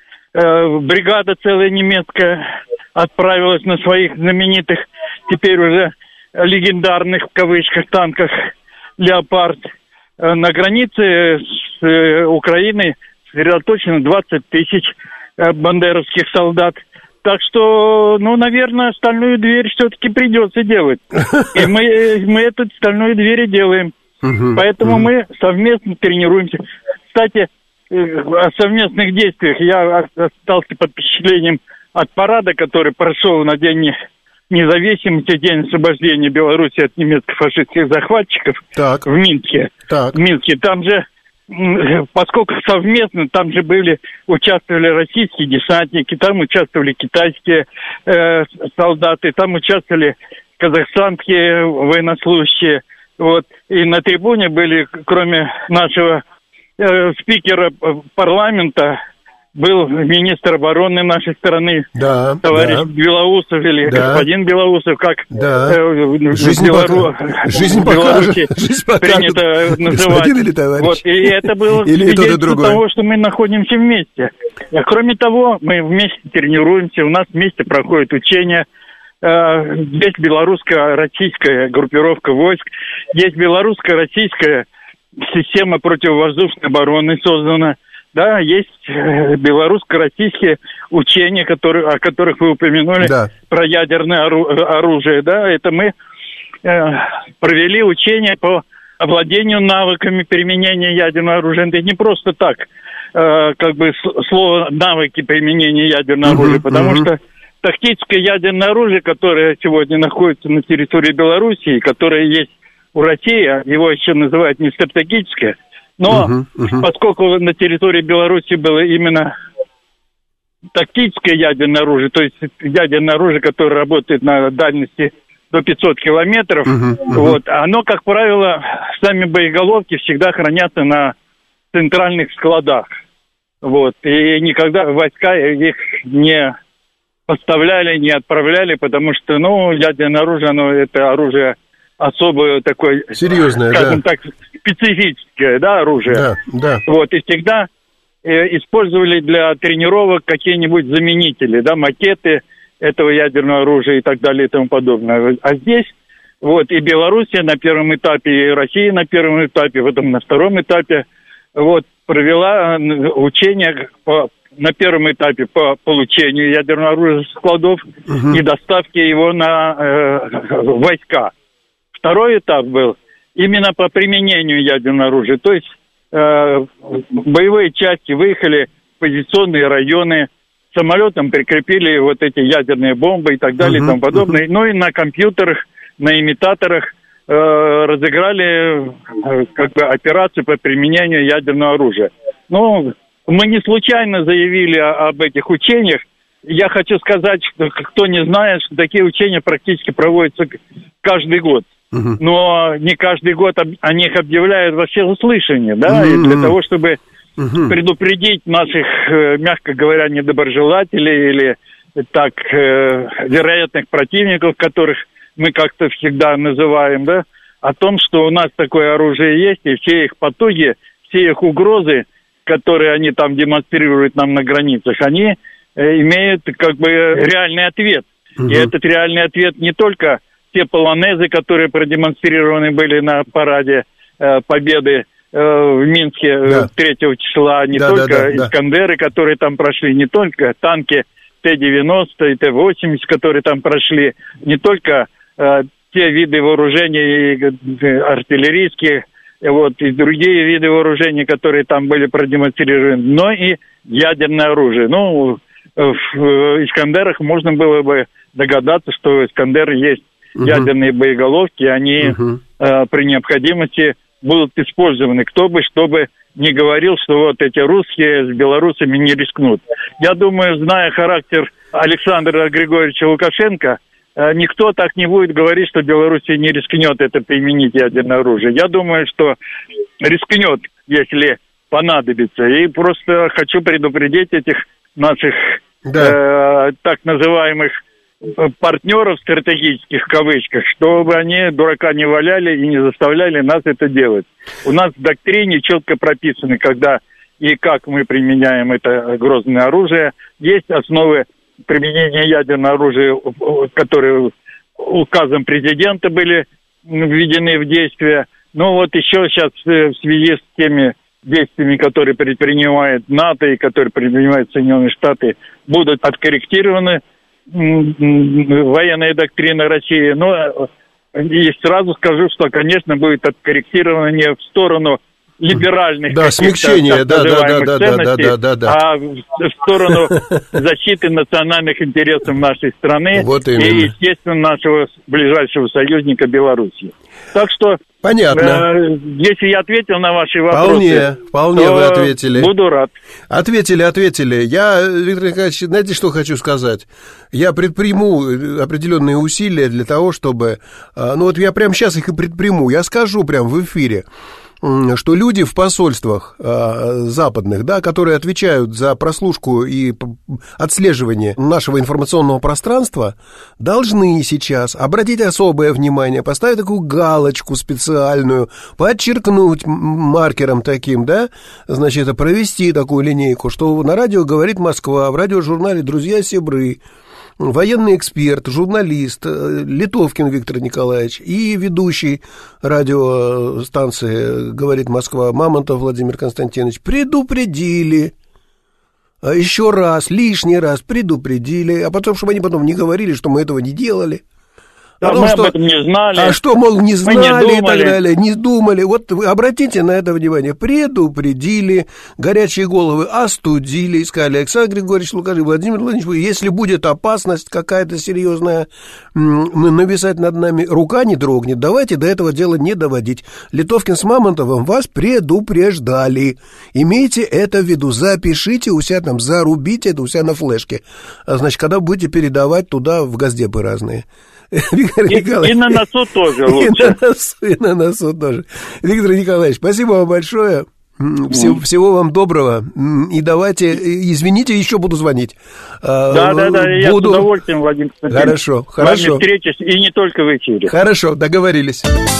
э, бригада целая немецкая отправилась на своих знаменитых, теперь уже легендарных в кавычках танках «Леопард». Э, на границе с э, Украиной сосредоточено двадцать тысяч э, бандеровских солдат. Так что, ну, наверное, стальную дверь все-таки придется делать. И мы, мы эту стальную дверь и делаем. Uh-huh, Поэтому uh-huh. мы совместно тренируемся. Кстати, о совместных действиях я остался под впечатлением от парада, который прошел на День независимости, День освобождения Беларуси от немецко-фашистских захватчиков так. в Минске. Так. В Минске. Там же поскольку совместно там же были, участвовали российские десантники, там участвовали китайские э, солдаты, там участвовали казахстанские военнослужащие, вот, и на трибуне были, кроме нашего э, спикера парламента, был министр обороны нашей страны, да, товарищ да. Белоусов или да. господин Белоусов, как да. э, жизнь, Белору... пока... жизнь в Беларуси покажет. принято называть. Вот, и это было свидетельство того, что мы находимся вместе. А кроме того, мы вместе тренируемся, у нас вместе проходят учения. Есть белорусско-российская группировка войск, есть белорусско-российская система противовоздушной обороны создана. Да, есть белорусско-российские учения, которые, о которых вы упомянули, да. про ядерное ору- оружие. Да, это мы э, провели учения по овладению навыками применения ядерного оружия. Это не просто так, э, как бы слово «навыки применения ядерного uh-huh, оружия», потому uh-huh. что тактическое ядерное оружие, которое сегодня находится на территории Белоруссии, которое есть у России, его еще называют не стратегическое, но uh-huh, uh-huh. поскольку на территории Беларуси было именно тактическое ядерное оружие, то есть ядерное оружие, которое работает на дальности до пятьсот километров, uh-huh, uh-huh. вот, оно, как правило, сами боеголовки всегда хранятся на центральных складах. Вот, и никогда войска их не поставляли, не отправляли, потому что, ну, ядерное оружие, оно это оружие особое такое, серьезное, скажем да. так, специфическое, да, оружие. Да, да. Вот, и всегда э, использовали для тренировок какие-нибудь заменители, да, макеты этого ядерного оружия и так далее и тому подобное. А здесь, вот, и Белоруссия на первом этапе, и Россия на первом этапе, потом на втором этапе, вот, провела учения по, на первом этапе по получению ядерного оружия с складов угу. и доставке его на э, войска. Второй этап был именно по применению ядерного оружия. То есть э, боевые части выехали в позиционные районы, самолетом прикрепили вот эти ядерные бомбы и так далее uh-huh, и тому подобное. Uh-huh. Ну и на компьютерах, на имитаторах э, разыграли э, как бы операцию по применению ядерного оружия. Ну, мы не случайно заявили о, об этих учениях. Я хочу сказать, что кто не знает, что такие учения практически проводятся каждый год. Uh-huh. Но не каждый год об, о них объявляют во всеуслышание, да, uh-huh. и для того, чтобы uh-huh. предупредить наших, э, мягко говоря, недоброжелателей или так э, вероятных противников, которых мы как-то всегда называем, да, о том, что у нас такое оружие есть, и все их потуги, все их угрозы, которые они там демонстрируют нам на границах, они э, имеют как бы реальный ответ. Uh-huh. И этот реальный ответ не только те полонезы, которые продемонстрированы были на параде э, Победы э, в Минске да. третьего числа, не да, только да, да, «Искандеры», да. которые там прошли, не только танки Т девяносто и Т восемьдесят, которые там прошли, не только э, те виды вооружений э, артиллерийские, э, вот, и другие виды вооружений, которые там были продемонстрированы, но и ядерное оружие. Ну, в «Искандерах» можно было бы догадаться, что «Искандеры» есть Uh-huh. ядерные боеголовки, они uh-huh. э, при необходимости будут использованы. Кто бы, чтобы не говорил, что вот эти русские с белорусами не рискнут. Я думаю, зная характер Александра Григорьевича Лукашенко, э, никто так не будет говорить, что Белоруссия не рискнет это применить ядерное оружие. Я думаю, что рискнет, если понадобится. И просто хочу предупредить этих наших да. э, так называемых партнеров стратегических, в кавычках, чтобы они дурака не валяли и не заставляли нас это делать. У нас в доктрине четко прописаны, когда и как мы применяем это грозное оружие. Есть основы применения ядерного оружия, которые указом президента были введены в действие. Но вот еще сейчас в связи с теми действиями, которые предпринимает НАТО и которые предпринимают Соединенные Штаты, будут откорректированы военная доктрина России. Но и сразу скажу, что, конечно, будет откорректировано не в сторону либеральных да, смягчение, да, да, да, да, да, да, да, да, а в сторону защиты национальных интересов нашей страны вот и, естественно, нашего ближайшего союзника Беларуси. Так что, понятно. Э, если я ответил на ваши вопросы, вполне, вполне вы ответили. Буду рад. Ответили, ответили. Я, Виктор Николаевич, знаете, что хочу сказать? Я предприму определенные усилия для того, чтобы... Ну вот я прямо сейчас их и предприму. Я скажу прямо в эфире, что люди в посольствах э, западных, да, которые отвечают за прослушку и отслеживание нашего информационного пространства, должны сейчас обратить особое внимание, поставить такую галочку специальную, подчеркнуть маркером таким, да, значит, провести такую линейку, что на радио «Говорит Москва», в радиожурнале «Друзья Сибры», военный эксперт, журналист Литовкин Виктор Николаевич и ведущий радиостанции «Говорит Москва» Мамонтов Владимир Константинович предупредили, еще раз, лишний раз предупредили, а потом, чтобы они потом не говорили, что мы этого не делали. А мы что, об этом не знали. А что, мол, не знали не и так далее, не думали. Вот вы обратите на это внимание. Предупредили, горячие головы остудили, сказали: Александр Григорьевич Лукашенко, Владимир Владимирович, если будет опасность какая-то серьезная нависать над нами, рука не дрогнет, давайте до этого дела не доводить. Литовкин с Мамонтовым вас предупреждали. Имейте это в виду, запишите у себя там, зарубите это у себя на флешке. Значит, когда будете передавать туда в газдепы разные. Виктор и, Николаевич. И на носу тоже лучше. И на носу, и на носу тоже. Виктор Николаевич, спасибо вам большое. Всего, всего вам доброго. И давайте, извините, еще буду звонить. Да, да, да, я буду... с удовольствием, Владимир Константинович. Хорошо, хорошо. С вами встречусь, и не только в эфире. Хорошо, договорились.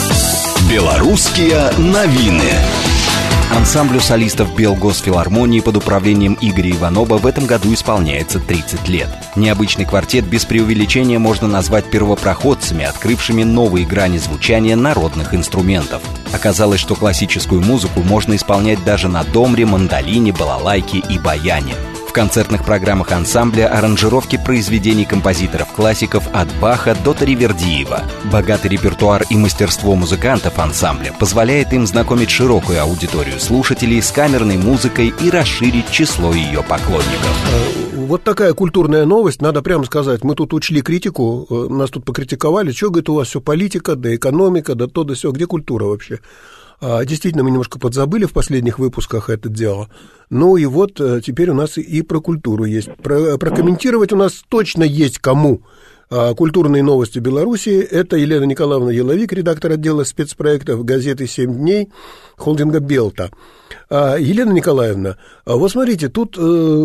Белорусские новины. Ансамблю солистов Белгосфилармонии под управлением Игоря Иванова в этом году исполняется тридцать лет. Необычный квартет без преувеличения можно назвать первопроходцами, открывшими новые грани звучания народных инструментов. Оказалось, что классическую музыку можно исполнять даже на домре, мандолине, балалайке и баяне. В концертных программах ансамбля аранжировки произведений композиторов-классиков от Баха до Таривердиева. Богатый репертуар и мастерство музыкантов ансамбля позволяет им знакомить широкую аудиторию слушателей с камерной музыкой и расширить число ее поклонников. Вот такая культурная новость, надо прямо сказать. Мы тут учли критику, нас тут покритиковали. Что, говорит, у вас все политика, да экономика, да то, да сё. Где культура вообще? Действительно, мы немножко подзабыли в последних выпусках это дело. Ну и вот теперь у нас и про культуру есть. Про, прокомментировать у нас точно есть кому. Культурные новости Беларуси. Это Елена Николаевна Еловик, редактор отдела спецпроектов газеты «Семь дней» холдинга «Белта». Елена Николаевна, вот смотрите, тут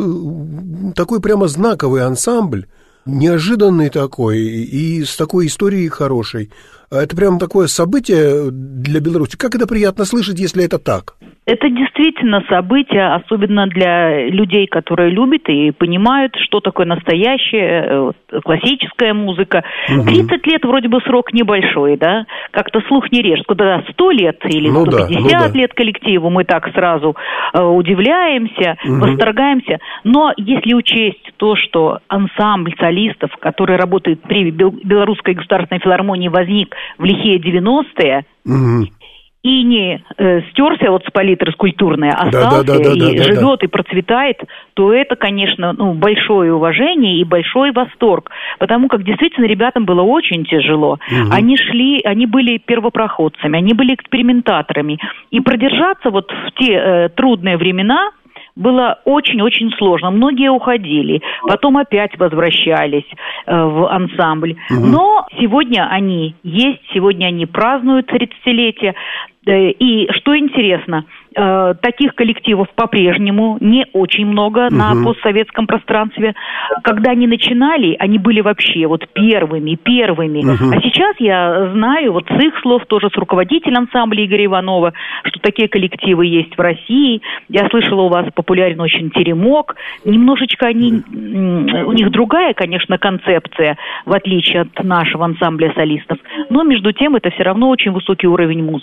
такой прямо знаковый ансамбль, неожиданный такой и с такой историей хорошей. Это прям такое событие для Беларуси. Как это приятно слышать, если это так? Это действительно событие, особенно для людей, которые любят и понимают, что такое настоящая классическая музыка. Угу. тридцать лет вроде бы срок небольшой, да? Как-то слух не режет. Куда сто лет или ну сто пятьдесят да, ну да. лет коллективу, мы так сразу э, удивляемся, угу. восторгаемся. Но если учесть то, что ансамбль солистов, который работает при Белорусской государственной филармонии, возник в лихие девяностые, угу. и не э, стерся вот с палитры скульптурной, остался да, да, да, и да, живет, да, да. и процветает, то это, конечно, ну, большое уважение и большой восторг. Потому как действительно ребятам было очень тяжело. Угу. Они шли, они были первопроходцами, они были экспериментаторами. И продержаться вот в те э, трудные времена было очень-очень сложно. Многие уходили, потом опять возвращались э, в ансамбль. Угу. Но сегодня они есть, сегодня они празднуют тридцатилетие. Э, и что интересно, э, таких коллективов по-прежнему не очень много угу. на постсоветском пространстве. Когда они начинали, они были вообще вот первыми, первыми. Угу. А сейчас я знаю, вот с их слов, тоже с руководителем ансамбля Игоря Иванова, что такие коллективы есть в России. Я слышала, у вас популярен очень теремок. Немножечко они, у них другая, конечно, концепция, в отличие от нашего ансамбля солистов. Но между тем это все равно очень высокий уровень музыки.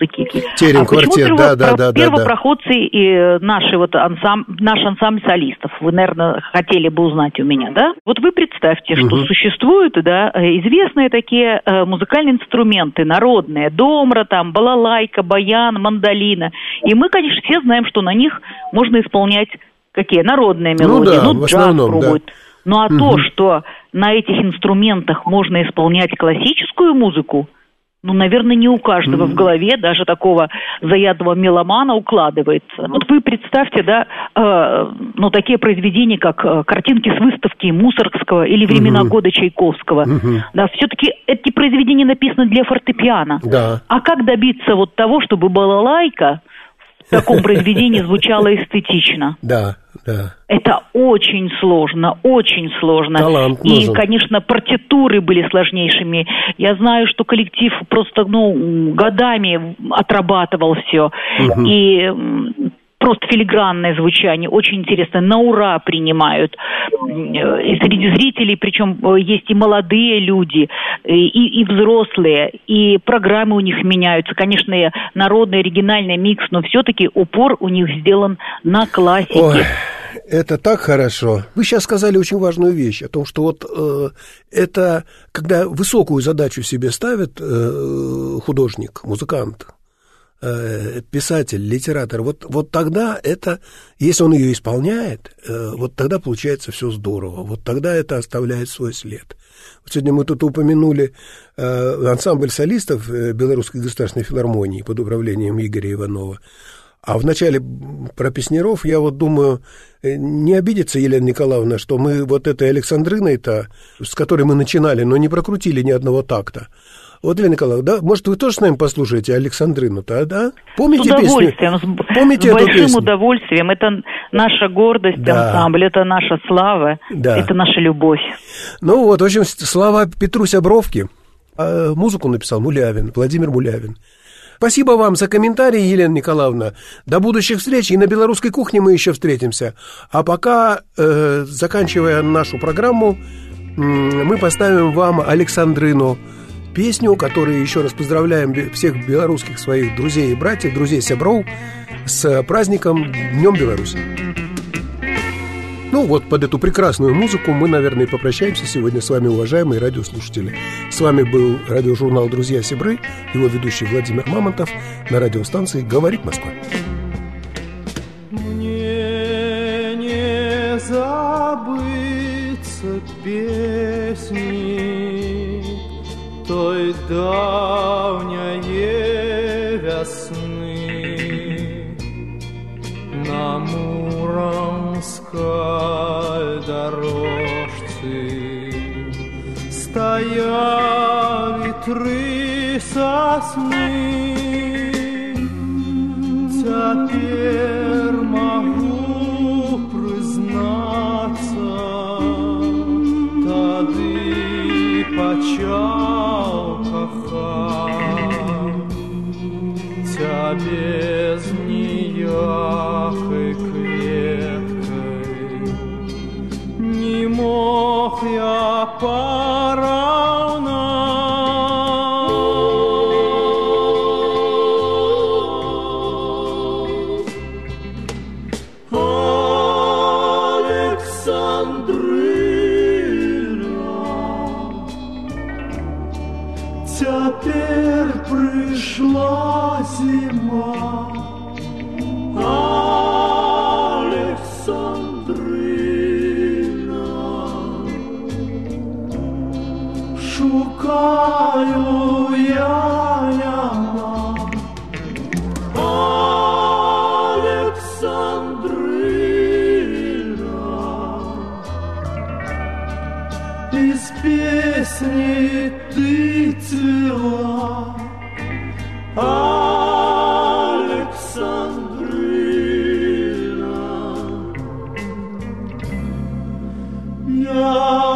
Терем, а квартет, да, да, да, первопроходцы да, да. и наши вот ансамбль, наш ансамбль солистов, вы, наверное, хотели бы узнать у меня, да? Вот вы представьте, угу. что существуют, да, известные такие музыкальные инструменты, народные, домра, там, балалайка, баян, мандолина, и мы, конечно, все знаем, что на них можно исполнять какие народные мелодии, ну, да, ну джаз пробуют. Да. Ну, а угу. то, что на этих инструментах можно исполнять классическую музыку, ну, наверное, не у каждого mm-hmm. в голове, даже такого заядлого меломана, укладывается. Вот вы представьте, да, э, ну, такие произведения, как э, картинки с выставки Мусоргского или «Времена mm-hmm. года» Чайковского. Mm-hmm. Да, все-таки эти произведения написаны для фортепиано. Да. А как добиться вот того, чтобы балалайка в таком произведении звучала эстетично? Да, да. Это очень сложно, очень сложно. Талант и, нужен. конечно, партитуры были сложнейшими. Я знаю, что коллектив просто, ну, годами отрабатывал все. Угу. И просто филигранное звучание, очень интересно, на ура принимают. И среди зрителей, причем есть и молодые люди, и, и взрослые, и программы у них меняются. Конечно, народный, оригинальный микс, но все-таки упор у них сделан на классике. Ой. Это так хорошо. Вы сейчас сказали очень важную вещь о том, что вот э, это, когда высокую задачу себе ставит э, художник, музыкант, э, писатель, литератор, вот, вот тогда это, если он ее исполняет, э, вот тогда получается все здорово, вот тогда это оставляет свой след. Вот сегодня мы тут упомянули э, ансамбль солистов Белорусской государственной филармонии под управлением Игоря Иванова. А в начале про песняров я вот думаю, не обидится Елена Николаевна, что мы вот этой Александрыной-то, с которой мы начинали, но не прокрутили ни одного такта. Вот, Елена Николаевна, да, может, вы тоже с нами послушаете Александрыну-то, да? Помните с удовольствием, песню? С, Помните с большим эту песню? удовольствием. Это наша гордость, да. Ансамбль, это наша слава, да. Это наша любовь. Ну вот, в общем, слова Петруся Бровки, а музыку написал Мулявин, Владимир Мулявин. Спасибо вам за комментарии, Елена Николаевна. До будущих встреч. И на белорусской кухне мы еще встретимся. А пока, э, заканчивая нашу программу, э, мы поставим вам Александрыну, песню, которую еще раз поздравляем всех белорусских своих друзей и братьев, друзей сябров с праздником Днем Беларуси. Ну вот, под эту прекрасную музыку мы, наверное, и попрощаемся сегодня с вами, уважаемые радиослушатели. С вами был радиожурнал «Друзья Сябры», его ведущий Владимир Мамонтов на радиостанции «Говорит Москва». Мне не забыться песни той давней весны на Муромской дорожцы стояли три сосны. Теперь могу признаться, тады почал кохать тебе з ніякой кветкой. Не мог я поравнать. Теперь пришла зима, Александрина. Шукаю я яма, Александрина. Из песни ты цвела, Александрина. Я